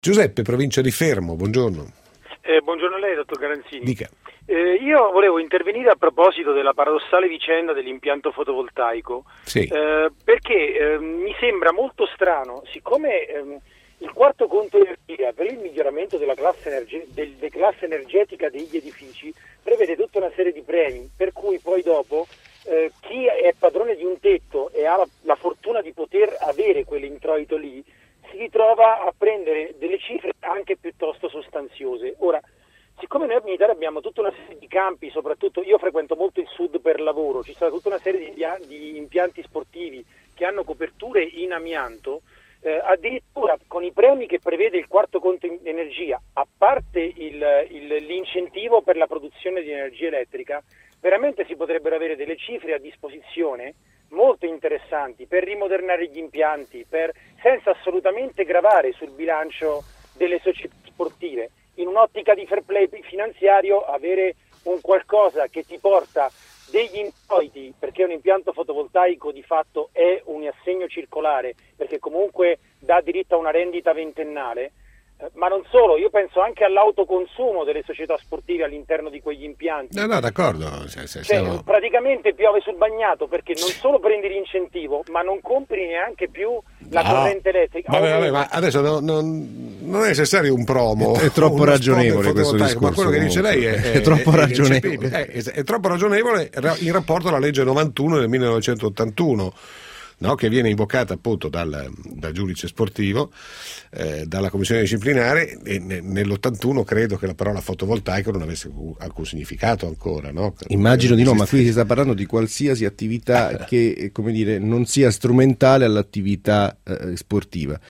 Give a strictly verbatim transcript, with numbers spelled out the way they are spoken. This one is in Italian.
Giuseppe, provincia di Fermo, buongiorno. Eh, buongiorno a lei, dottor Garanzini. Dica. Eh, io volevo intervenire a proposito della paradossale vicenda dell'impianto fotovoltaico, Sì. eh, perché eh, mi sembra molto strano, siccome ehm, il quarto conto energia per il miglioramento della classe, energe- del- della classe energetica degli edifici prevede tutta una serie di premi, per cui poi dopo eh, chi è padrone di un tetto e ha la, la fortuna di poter avere quell'introito lì, si ritrova a prendere delle cifre anche piuttosto sostanziose. Ora, siccome noi in Italia abbiamo tutta una serie di campi, soprattutto io frequento molto il sud per lavoro, ci sono tutta una serie di, di impianti sportivi che hanno coperture in amianto, eh, addirittura con i premi che prevede il quarto conto in energia, a parte il, il, l'incentivo per la produzione di energia elettrica, veramente si potrebbero avere delle cifre a disposizione molto interessanti per rimodernare gli impianti, per, senza assolutamente gravare sul bilancio delle società sportive. In un'ottica di fair play finanziario, avere un qualcosa che ti porta degli introiti, perché un impianto fotovoltaico di fatto è un assegno circolare, perché comunque dà diritto a una rendita ventennale, ma non solo, io penso anche all'autoconsumo delle società sportive all'interno di quegli impianti. No, no, d'accordo. Se, se, cioè, siamo... praticamente piove sul bagnato, perché non solo prendi l'incentivo, ma non compri neanche più la no. corrente elettrica. Vabbè, vabbè, ma adesso no, non, non è necessario un promo. È, è troppo ragionevole questo discorso. Ma quello che dice lei è, è, è troppo è, ragionevole. È, è, è troppo ragionevole in rapporto alla legge novantuno del millenovecentottantuno. No, che viene invocata appunto dal, dal giudice sportivo, eh, dalla commissione disciplinare, e ne, nell'ottantuno credo che la parola fotovoltaico non avesse alcun significato ancora. No? Immagino di no, ma qui si sta parlando di qualsiasi attività che, come dire, non sia strumentale all'attività eh, sportiva.